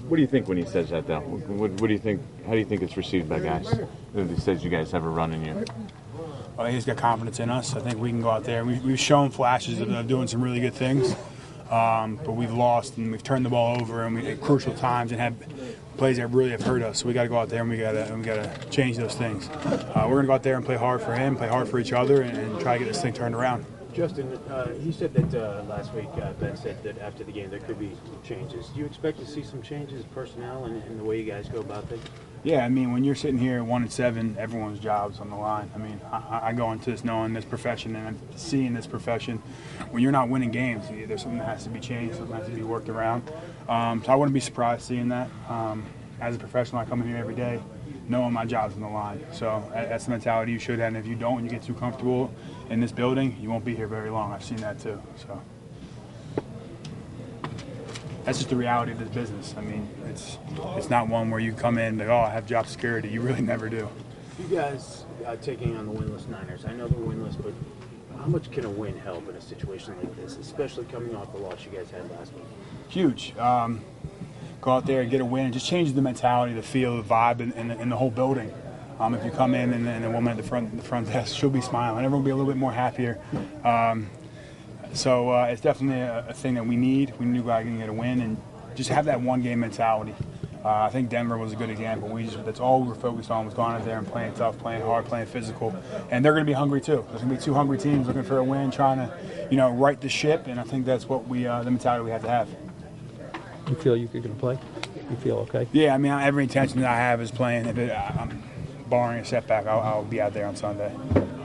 What do you think when he says that, though? What do you think? How do you think it's received by guys? When he says you guys have a run in you. He's got confidence in us. I think we can go out there. We've shown flashes of doing some really good things, but we've lost and we've turned the ball over and at crucial times and had plays that really have hurt us. So we got to go out there and we got to change those things. We're going to go out there and play hard for him, play hard for each other, and try to get this thing turned around. Justin, he said that last week, Ben said that after the game there could be changes. Do you expect to see some changes, personnel, and the way you guys go about things? Yeah, I mean, when you're sitting here 1-7, everyone's job's on the line. I mean, I go into this knowing this profession and seeing this profession. When you're not winning games, there's something that has to be changed, something that has to be worked around. So I wouldn't be surprised seeing that. As a professional, I come in here every day knowing my job's on the line. So that's the mentality you should have. And if you don't, and you get too comfortable in this building, you won't be here very long. I've seen that too. So that's just the reality of this business. I mean, it's not one where you come in and like, oh, I have job security. You really never do. You guys taking on the winless Niners. I know they're winless, but how much can a win help in a situation like this, especially coming off the loss you guys had last week? Huge. Go out there and get a win. It just changes the mentality, the feel, the vibe in the whole building. If you come in and the woman at the front desk, she'll be smiling. Everyone will be a little bit more happier. So it's definitely a thing that we need. We need to go out and get a win and just have that one-game mentality. I think Denver was a good example. That's all we were focused on was going out there and playing tough, playing hard, playing physical. And they're going to be hungry too. There's going to be two hungry teams looking for a win, trying to, right the ship. And I think that's what the mentality we have to have. You feel you're going to play? You feel okay? Yeah, I mean, every intention that I have is playing. If barring a setback, I'll be out there on Sunday.